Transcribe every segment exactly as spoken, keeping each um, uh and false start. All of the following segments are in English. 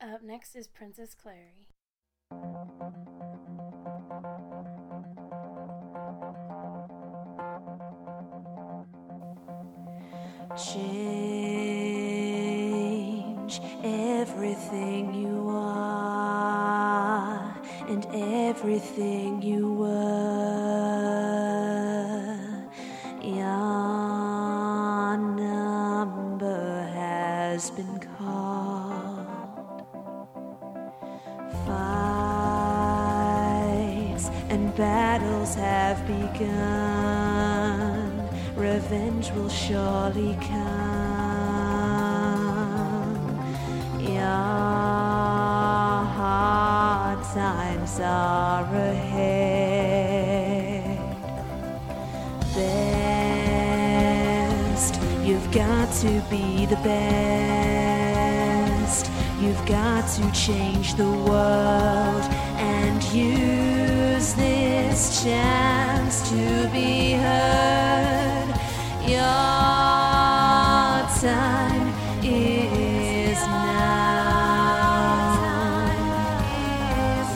Up next is Princess Clary. Change everything you are and everything you were. Your number has been called. Fights and battles have begun. Revenge will surely come. Your hard times are ahead. Best, you've got to be the best. You've got to change the world and use this chance to be heard. Your time is now. Is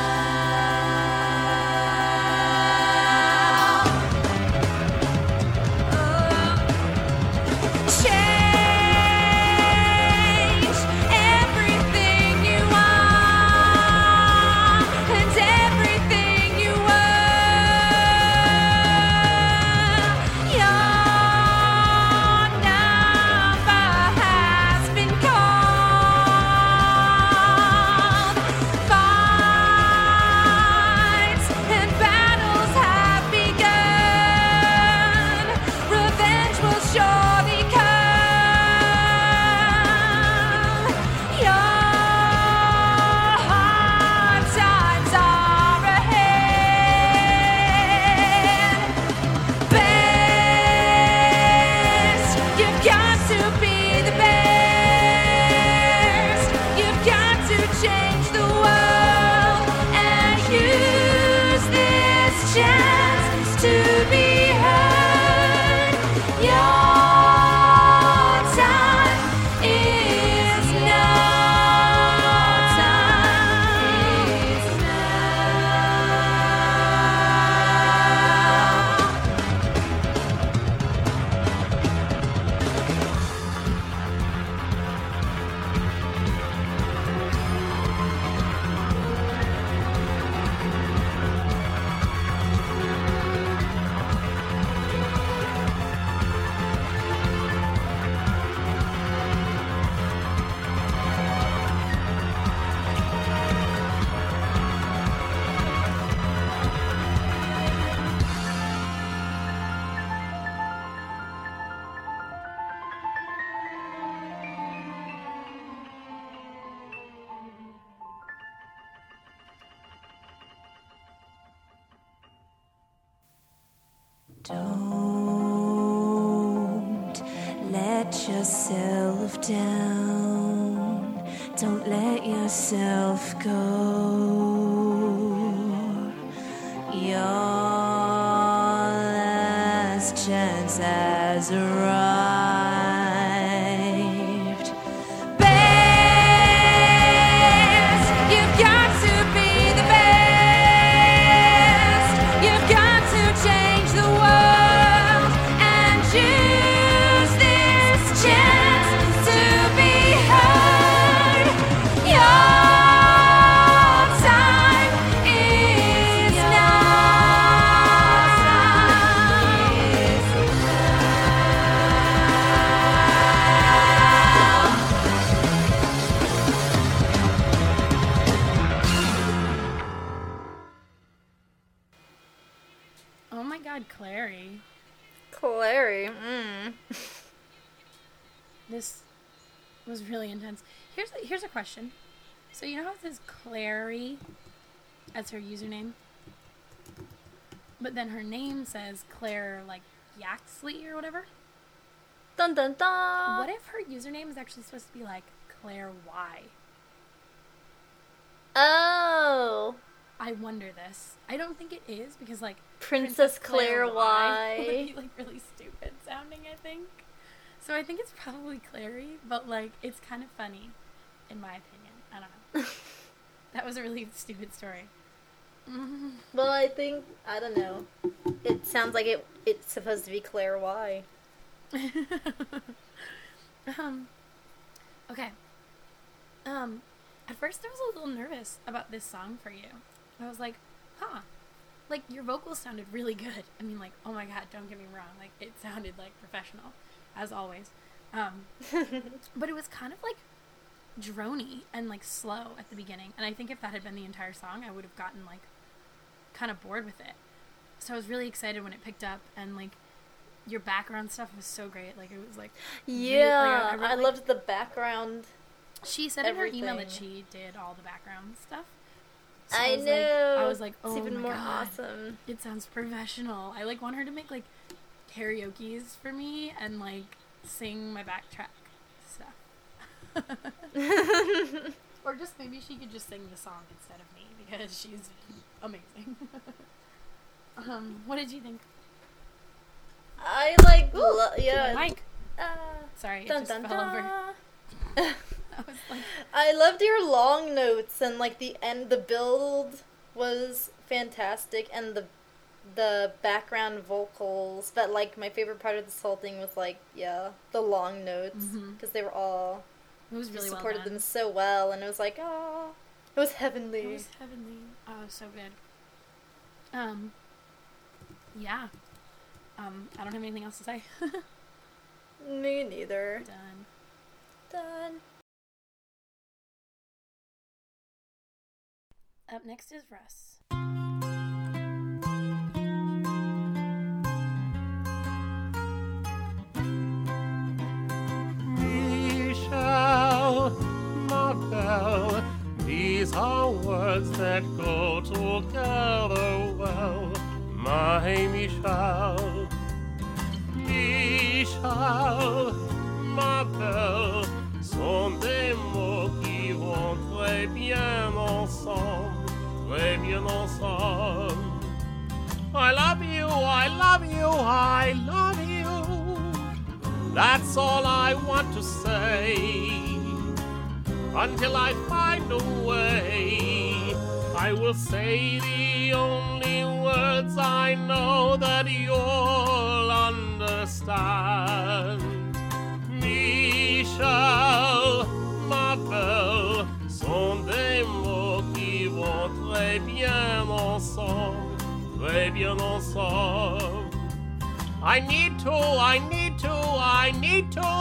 now. Oh. Change everything you are and everything you were. Your Don't let yourself down. Don't let yourself go. Your last chance has arrived. Best, you've got to be the best. You've got to change the world and use this chance to be heard. Your time is Oh my god, Clary. Clary. Mm. This was really intense. Here's a, here's a question. So you know how it says Clary as her username? But then her name says Claire, like, Yaxley or whatever? Dun dun dun. What if her username is actually supposed to be, like, Claire Y? Oh. I wonder this. I don't think it is, because, like, Princess Claire Y. would be, like, really stupid sounding, I think. So I think it's probably Clary, but, like, it's kind of funny. in my opinion. I don't know. That was a really stupid story. Well, I think, I don't know. It sounds like it. It's supposed to be Claire Y. um, okay. Um, at first I was a little nervous about this song for you. I was like, huh. Like, your vocals sounded really good. I mean, like, oh my god, don't get me wrong. Like, it sounded, like, professional, as always. Um, but it was kind of, like, droney and, like, slow at the beginning. And I think if that had been the entire song, I would have gotten, like, kind of bored with it. So I was really excited when it picked up, and, like, your background stuff was so great. Like, it was, like... Yeah, really, like, I, I, I like, loved the background. She said everything. in her email that she did all the background stuff. So I, I was know. Like, I was like, oh it's even my more god, awesome. It sounds professional. I like want her to make like karaoke's for me and like sing my backtrack stuff. Or just maybe she could just sing the song instead of me because she's amazing. um, what did you think? I like, lo- yeah. Mike. Uh, Sorry, it dun, just dun, fell dun. over. I was like, I loved your long notes, and like the end, the build was fantastic, and the the background vocals. But like my favorite part of this whole thing was like, yeah, the long notes, because Mhm. they were all it was really you well supported done. them so well, and it was like, oh, it was heavenly. It was heavenly. Oh, it was so good. Um, yeah. Um, I don't have anything else to say. Me neither. Done. Done. Up next is Russ. Michelle, ma belle, these are words that go together well. My Michelle, Michelle, ma belle, sont des mots qui vont très bien ensemble, très bien ensemble. I love you, I love you, I love you. That's all I want to say. Until I find a way, I will say the only words I know that you'll understand. Michelle, ma belle, sont des mots qui vont très bien ensemble, très bien ensemble. I need to, I need to, I need to,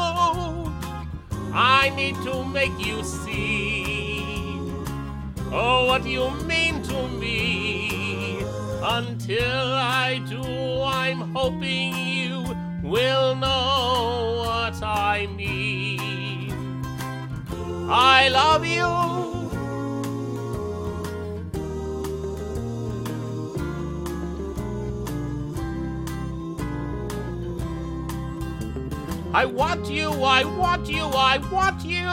I need to make you see, oh, what you mean to me. Until I do, I'm hoping you will know what I mean. I love you. I want you, I want you, I want you.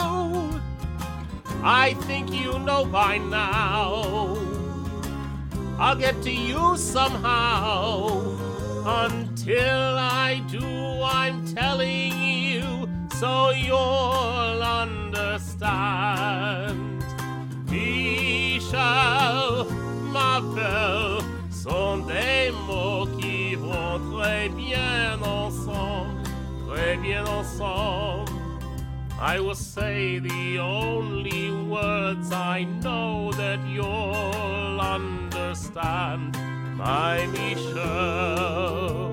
I think you know by now. I'll get to you somehow. Until I do, I'm telling you, so you'll understand. Michelle, ma belle, sont des mots qui vont très bien ensemble. Très bien ensemble. I will say the only words I know that you'll understand, my Michelle.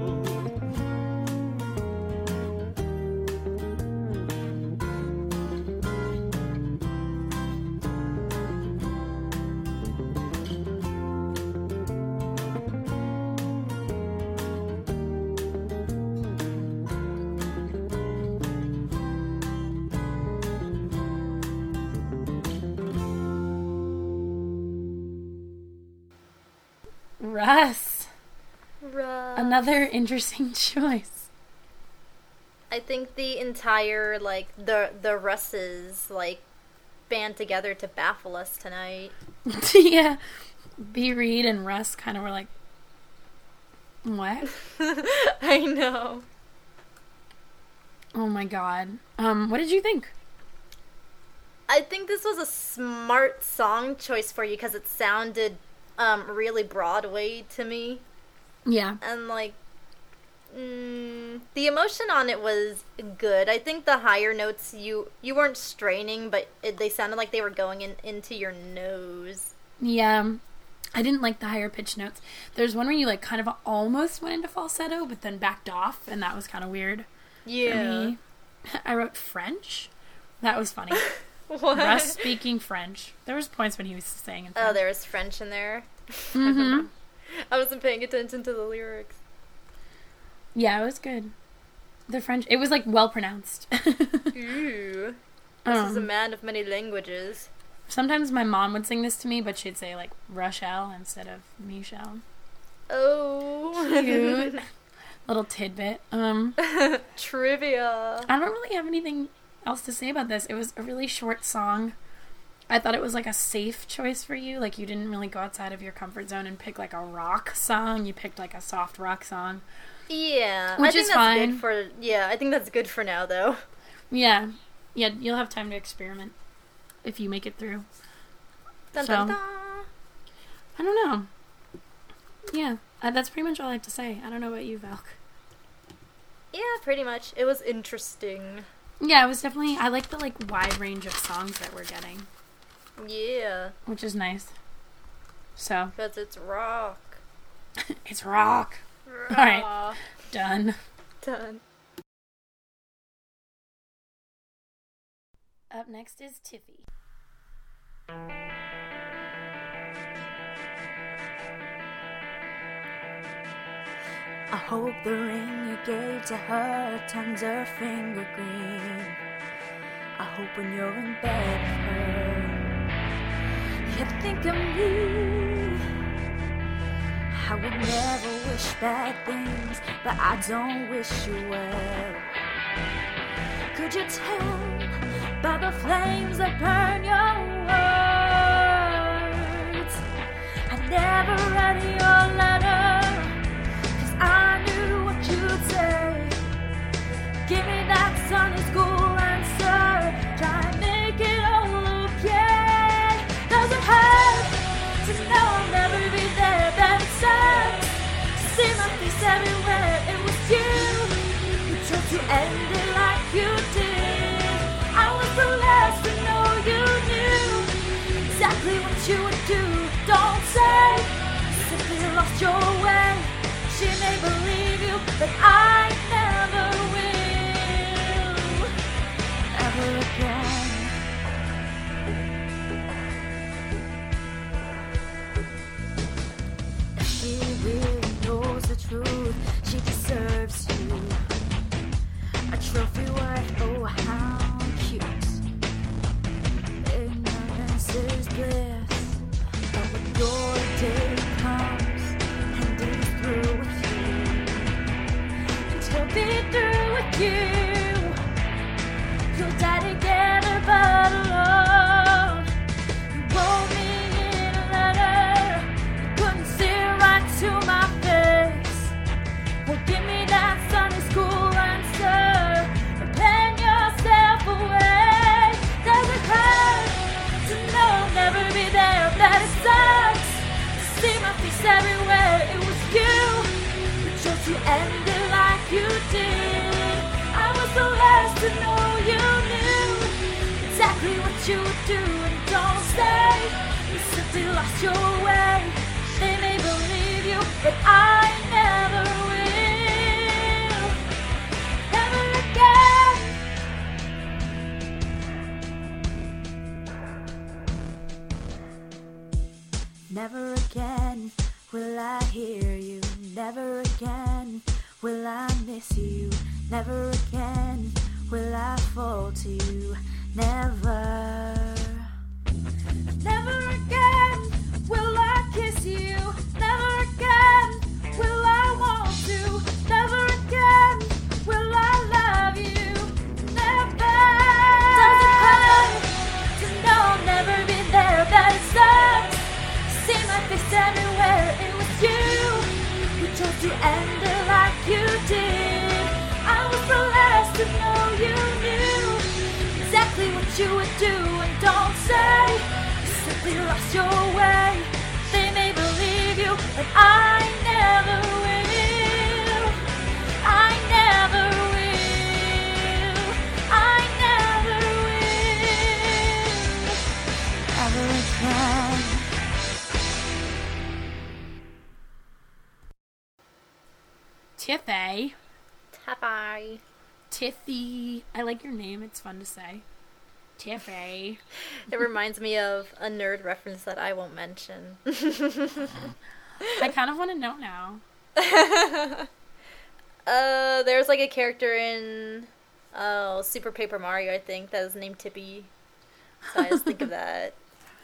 Russ. Russ. Another interesting choice. I think the entire like the the Russes like band together to baffle us tonight. Yeah. B. Reed and Russ kind of were like, what? I know. Oh my god. Um, what did you think? I think this was a smart song choice for you because it sounded um, really Broadway to me. Yeah. And, like, mm, the emotion on it was good. I think the higher notes, you you weren't straining, but it, they sounded like they were going in, into your nose. Yeah. I didn't like the higher pitch notes. There's one where you, like, kind of almost went into falsetto, but then backed off, and that was kind of weird. Yeah. For me. I wrote French. That was funny. What? Russ speaking French. There was points when he was saying in French. Oh, there was French in there? Mm-hmm. I wasn't paying attention to the lyrics. Yeah, it was good. The French, it was, like, well pronounced. Ooh. This um, is a man of many languages. Sometimes my mom would sing this to me, but she'd say, like, Rochelle instead of Michelle. Oh. Cute. Little tidbit. Um, Trivia. I don't really have anything else to say about this. It was a really short song. I thought it was, like, a safe choice for you. Like, you didn't really go outside of your comfort zone and pick, like, a rock song. You picked, like, a soft rock song. Yeah. Which I think is that's fine. Good for, yeah, I think that's good for now, though. Yeah. Yeah, you'll have time to experiment if you make it through. Dun, So, dun, dun. I don't know. Yeah, uh, that's pretty much all I have to say. I don't know about you, Valk. Yeah, pretty much. It was interesting. Yeah, it was definitely... I like the, like, wide range of songs that we're getting. Yeah. Which is nice. So. Because it's rock. It's rock. rock. Alright. Done. Done. Up next is Tiffy. I hope the ring you gave to her turns her finger green. I hope when you're in bed with her, you think of me. I would never wish bad things, but I don't wish you well. Could you tell by the flames that burn your words? I never read your letter, I knew what you'd say. Give me that Sunday school answer. Try and make it all okay. Does it hurt to know I'll never be there? That it sucks to see my face everywhere. It was you who chose to end it like you did. I was the last to know you knew exactly what you would do. Don't say you simply lost your way. She may believe you, but I never will, ever again. If she really knows the truth, she deserves you. A trophy worth, oh how cute. Ignorance is bliss, but when your day comes and is through with He'll be through with you. You'll die together but alone. You wrote me in a letter. You couldn't see right to my face. Well, give me that Sunday school answer. Or pen yourself away. Does it hurt to know I'll never be there? That it sucks to see my face everywhere. It was you who chose to end it like you did. I was the last to know you knew exactly what you would do. And don't say you simply lost your way. They may believe you, but I never will. Never again. Never again will I hear you. Never again will I miss you. Never again will I fall to you. Never. Never again will I kiss you. Never again will I want to. Never again will I love you. Never. Does it hurt to know I'll never be there? That it sucks to see my face everywhere. It was you who chose to end it like you did. I was the last to know you knew exactly what you would do. And don't say you simply lost your way. They may believe you, but I never will. I never will. I never will. Ever again. Tiffy. Hi. Tiffy. I like your name. It's fun to say. Tiffy. It reminds me of a nerd reference that I won't mention. I kind of want to know now. uh, there's like a character in oh Super Paper Mario, I think, that is named Tippy. So I just think of that.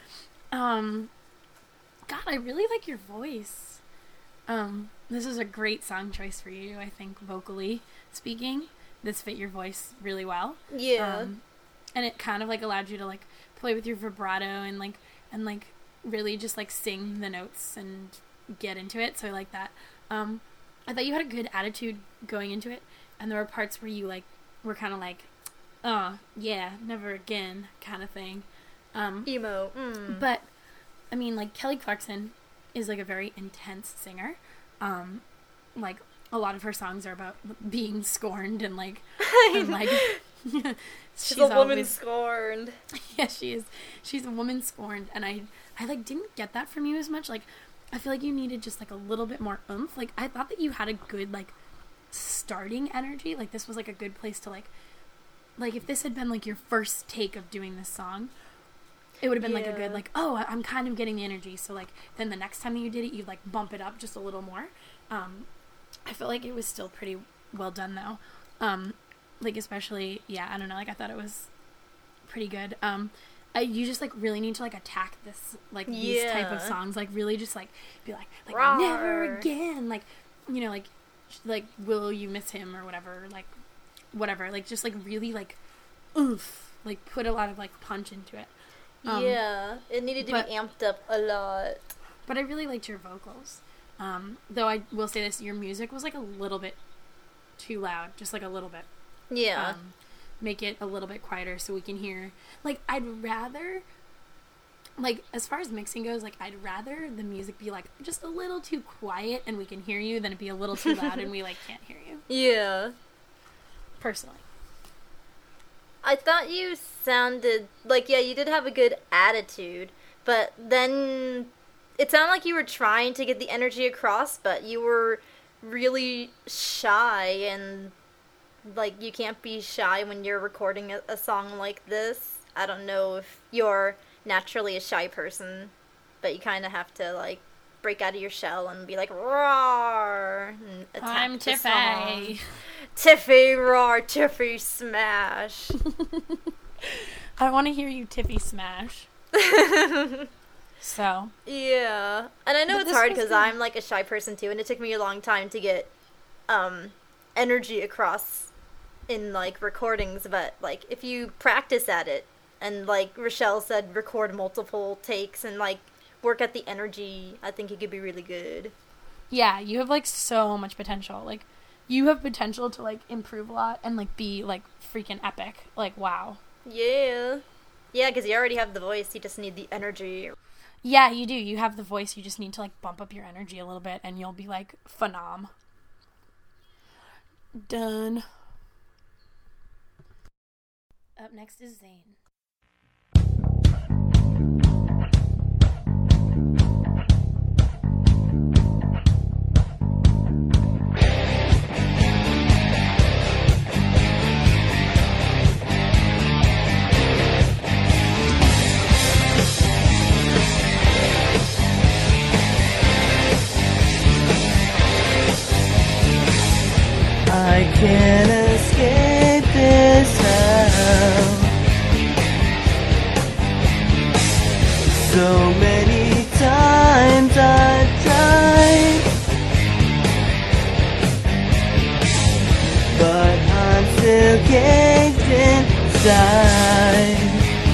Um, God, I really like your voice. Um, this is a great song choice for you, I think, vocally speaking. This fit your voice really well. Yeah. Um, and it kind of like allowed you to like play with your vibrato and like and like really just like sing the notes and get into it. So I like that. Um, I thought you had a good attitude going into it, and there were parts where you like were kind of like, oh yeah, never again kind of thing. Um, Emo. Mm. But I mean, like Kelly Clarkson is like a very intense singer. Um, like a lot of her songs are about being scorned and like and like. She's, she's a woman always, scorned. Yeah, she is. She's a woman scorned, and I, I like didn't get that from you as much. Like, I feel like you needed just like a little bit more oomph. Like, I thought that you had a good like starting energy. Like, this was like a good place to like, like if this had been like your first take of doing this song, it would have been Yeah. like a good like, oh, I'm kind of getting the energy. So like, then the next time that you did it, you like bump it up just a little more. Um, I felt like it was still pretty well done though. Um. Like, especially, yeah, I don't know, like, I thought it was pretty good. Um, I, you just, like, really need to, like, attack this, like, these type of Yeah. songs. Like, really just, like, be like, like, Rawr. never again. Like, you know, like, sh- like, will you miss him or whatever. Like, whatever. Like, just, like, really, like, oomph. Like, put a lot of, like, punch into it. Um, yeah, it needed to but- be amped up a lot. But I really liked your vocals. Um, though I will say this, your music was, like, a little bit too loud. Just, like, a little bit. Yeah. Um, make it a little bit quieter so we can hear. Like, I'd rather, like, as far as mixing goes, like, I'd rather the music be, like, just a little too quiet and we can hear you than it be a little too loud and we, like, can't hear you. Yeah. Personally. I thought you sounded like, yeah, you did have a good attitude, but then it sounded like you were trying to get the energy across, but you were really shy, and like, you can't be shy when you're recording a, a song like this. I don't know if you're naturally a shy person, but you kind of have to, like, break out of your shell and be like, roar, and attack I'm the song. Tiffy. Tiffy, roar, Tiffy, smash. I want to hear you Tiffy smash. So. Yeah. And I know But it's this hard was because good. I'm, like, a shy person, too, and it took me a long time to get um, energy across in, like, recordings, but, like, if you practice at it, and, like Rochelle said, record multiple takes and, like, work at the energy, I think it could be really good. Yeah, you have, like, so much potential. Like, you have potential to, like, improve a lot and, like, be, like, freaking epic. Like, wow. Yeah. Yeah, because you already have the voice, you just need the energy. Yeah, you do. You have the voice. You just need to, like, bump up your energy a little bit, and you'll be, like, phenom. Done. Up next is Zane. I can't escape this hell. So many times I've tried, but I'm still caged inside.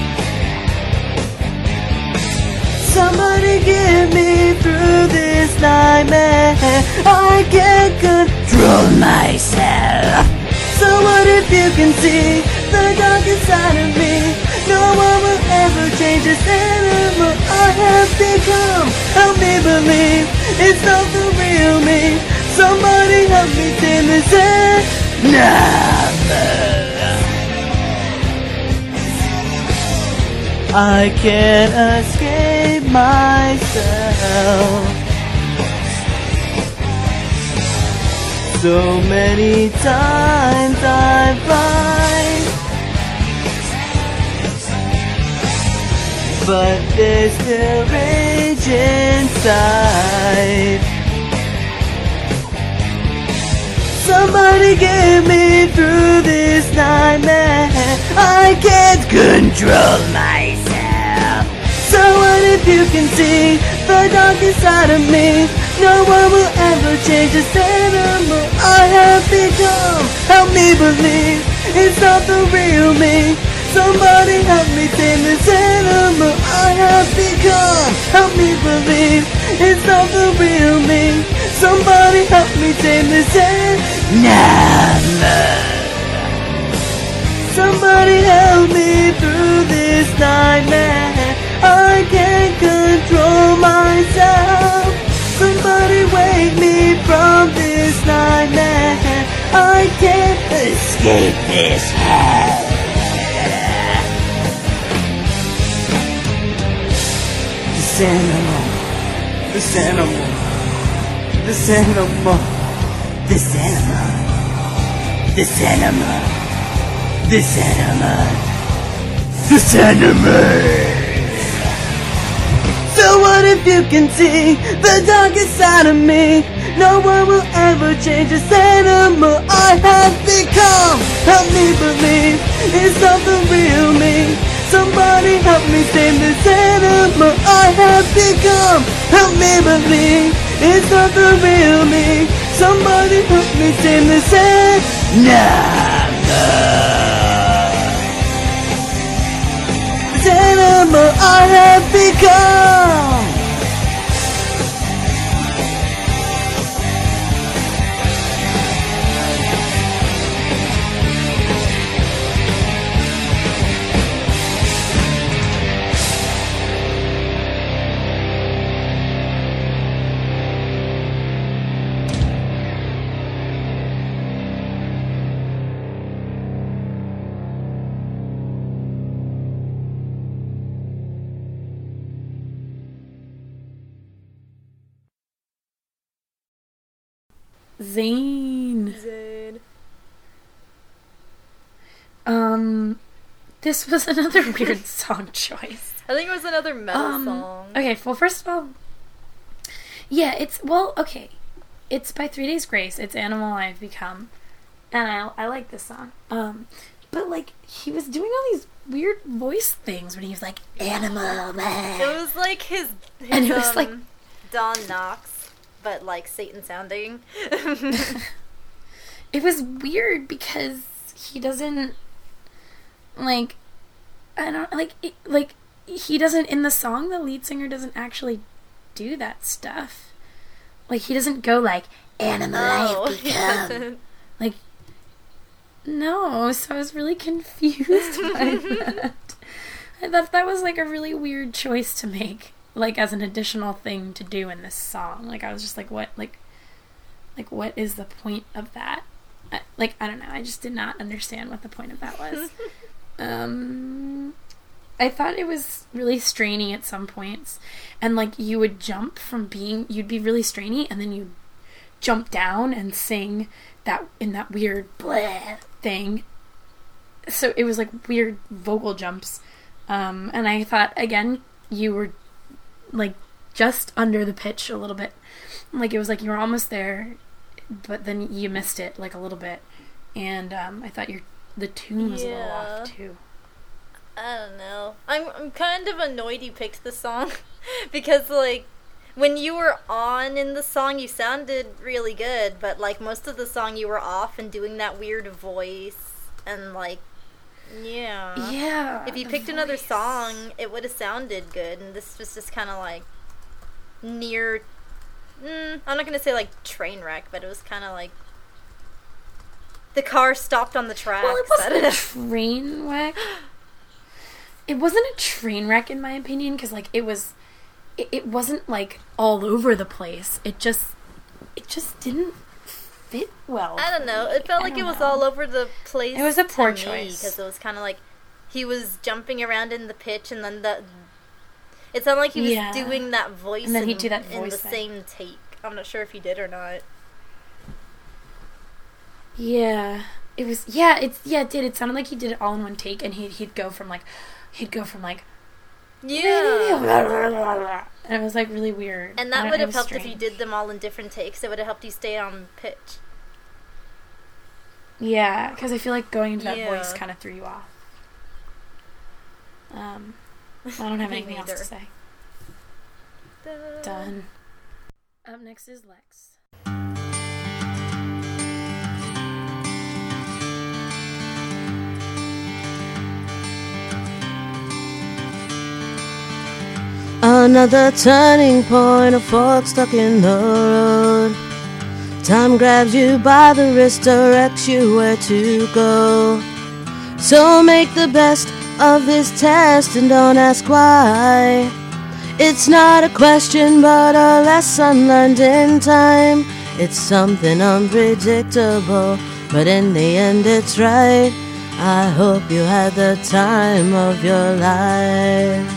Somebody get me through this nightmare. I can't control myself. So what if you can see the darkest side of me? No one will ever change this animal I have become. Help me believe it's not the real me. Somebody help me tame this animal. I can't escape myself. So many times I've lied, but there's still rage inside. Somebody get me through this nightmare. I can't control myself. So what if you can see the darkest side of me? No one will ever change this animal I have become. Help me believe it's not the real me. Somebody help me tame this animal I have become. Help me believe it's not the real me. Somebody help me tame this animal. Somebody help me through this nightmare. I can't control myself. Somebody wake me from this nightmare. I can't escape this hell. This animal, this animal, this animal, this animal, this animal, this animal, this animal. So what if you can see the darkest side of me? No one will ever change this animal I have become. Help me believe it's not the real me. Somebody help me tame this animal I have become. Help me believe it's not the real me. Somebody help me tame this animal. This animal I have become. Zane. Zane. Um, this was another weird song choice. I think it was another metal Um, song. okay, well, first of all, yeah, it's, well, okay, it's by Three Days Grace, it's Animal I've Become, and I, I like this song, um, but, like, he was doing all these weird voice things when he was like, Animal, blah. It was like his, his And it was um, like- Don Knotts, but like Satan sounding. It was weird because he doesn't, like, I don't, like, it, like, he doesn't, in the song, the lead singer doesn't actually do that stuff. Like, he doesn't go like, Animal Oh, I've he Become. doesn't. Like, no, so I was really confused by that. I thought that was, like, a really weird choice to make, like, as an additional thing to do in this song. Like, I was just like, what, like, like, what is the point of that? I, like, I don't know, I just did not understand what the point of that was. um... I thought it was really strainy at some points, and like you would jump from being, you'd be really strainy, and then you'd jump down and sing that in that weird bleh thing. So it was like weird vocal jumps, um, and I thought again you were like just under the pitch a little bit, like it was like you were almost there, but then you missed it like a little bit, and um, I thought your the tune was a little Yeah. off too. I don't know. I'm I'm kind of annoyed you picked the song because like when you were on in the song you sounded really good, but like most of the song you were off and doing that weird voice and like yeah. Yeah. If you the picked another voice. song, it would have sounded good, and this was just kind of like near. Mm, I'm not gonna say like train wreck, but it was kind of like the car stopped on the tracks. Well, it I wasn't don't a know. train wreck. it wasn't a train wreck in my opinion, because like it was, it, it wasn't like all over the place. It just, it just didn't fit well. I don't know. It felt I like it don't was know. all over the place. It was a poor to choice. because it was kind of like he was jumping around in the pitch, and then the. It sounded like he was Yeah. doing that voice, And then in, he'd do that in voice the thing. same take. I'm not sure if he did or not. Yeah, it was. Yeah, it's yeah. It did. It sounded like he did it all in one take, and he'd he'd go from like, he'd go from like, Yeah. and it was like really weird. And I that don't- would it have was helped if you strange. did them all in different takes. It would have helped you stay on pitch. Yeah, because I feel like going into that Yeah. voice kind of threw you off. Um, I don't have Me anything else neither. to say. Done. Up next is Lex. Another turning point, a fork stuck in the road. Time grabs you by the wrist, directs you where to go. So make the best of this test and don't ask why. It's not a question but a lesson learned in time. It's something unpredictable, but in the end it's right. I hope you had the time of your life.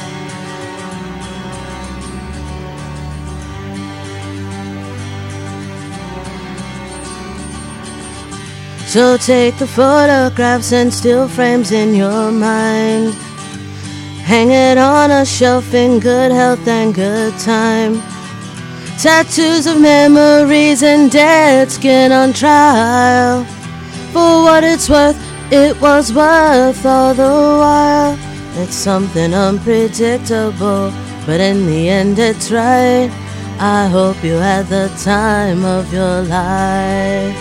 So take the photographs and still frames in your mind. Hang it on a shelf in good health and good time. Tattoos of memories and dead skin on trial. For what it's worth, it was worth all the while. It's something unpredictable, but in the end it's right. I hope you had the time of your life.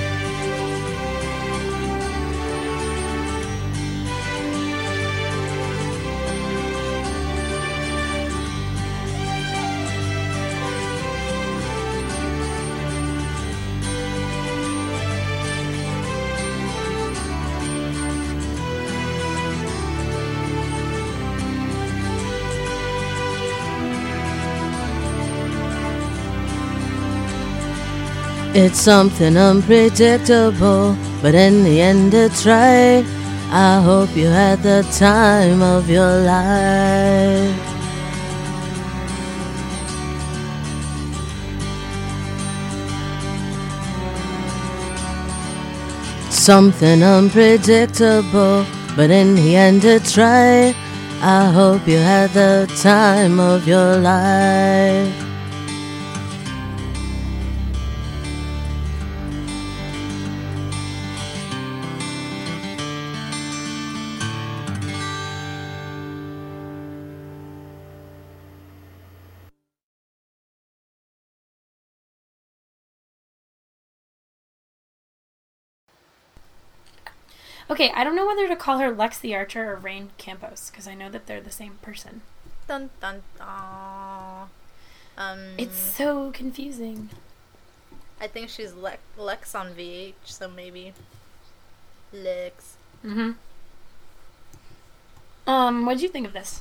It's something unpredictable, but in the end it's right. I hope you had the time of your life. Something unpredictable, but in the end it's right. I hope you had the time of your life. Okay, I don't know whether to call her Lex the Archer or Rain Campos, because I know that they're the same person. Dun dun dun. Um, It's so confusing. I think she's Lex, Lex on V H, so maybe Lex. Mm-hmm. Um, what'd you think of this?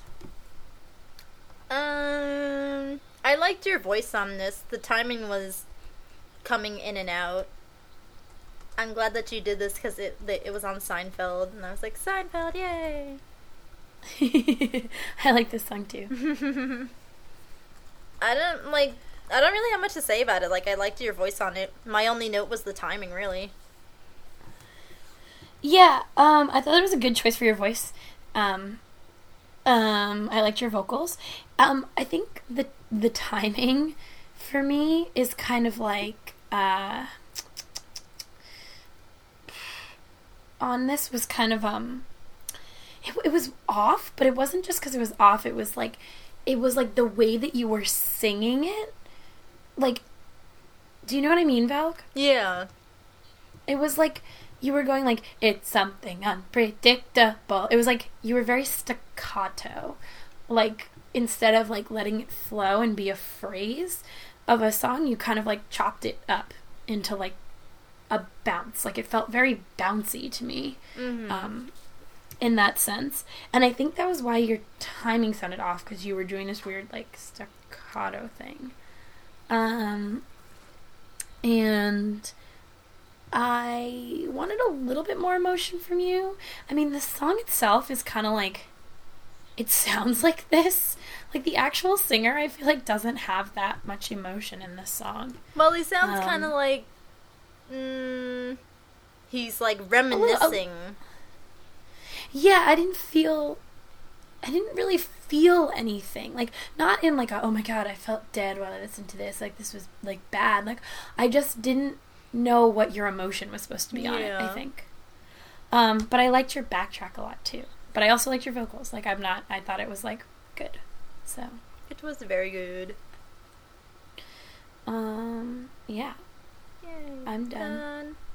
Um, I liked your voice on this. The timing was coming in and out. I'm glad that you did this because it it was on Seinfeld, and I was like, Seinfeld, yay! I like this song too. I don't like. I don't really have much to say about it. Like, I liked your voice on it. My only note was the timing, really. Yeah, um, I thought it was a good choice for your voice. Um, um, I liked your vocals. Um, I think the the timing for me is kind of like uh, on this was kind of um, it, it was off, but it wasn't just because it was off. It was like it was like the way that you were singing it. Like, do you know what I mean, Valk? Yeah. It was like you were going like, it's something unpredictable. It was like you were very staccato. Like, instead of like letting it flow and be a phrase of a song, you kind of like chopped it up into like a bounce. Like, it felt very bouncy to me. Mm-hmm. Um, in that sense. And I think that was why your timing sounded off, because you were doing this weird, like, staccato thing. Um, and I wanted a little bit more emotion from you. I mean, the song itself is kind of like, it sounds like this. Like, the actual singer, I feel like, doesn't have that much emotion in this song. Well, he sounds Um, kind of like, mm, he's like reminiscing. Yeah, I didn't feel, I didn't really feel anything. Like, not in like, a, oh my god, I felt dead while I listened to this. Like, this was, like, bad. Like, I just didn't know what your emotion was supposed to be on it, I Yeah. think. Um, but I liked your backtrack a lot, too. But I also liked your vocals. Like, I'm not, I thought it was, like, good. So, It was very good. um, yeah, Yay. I'm done.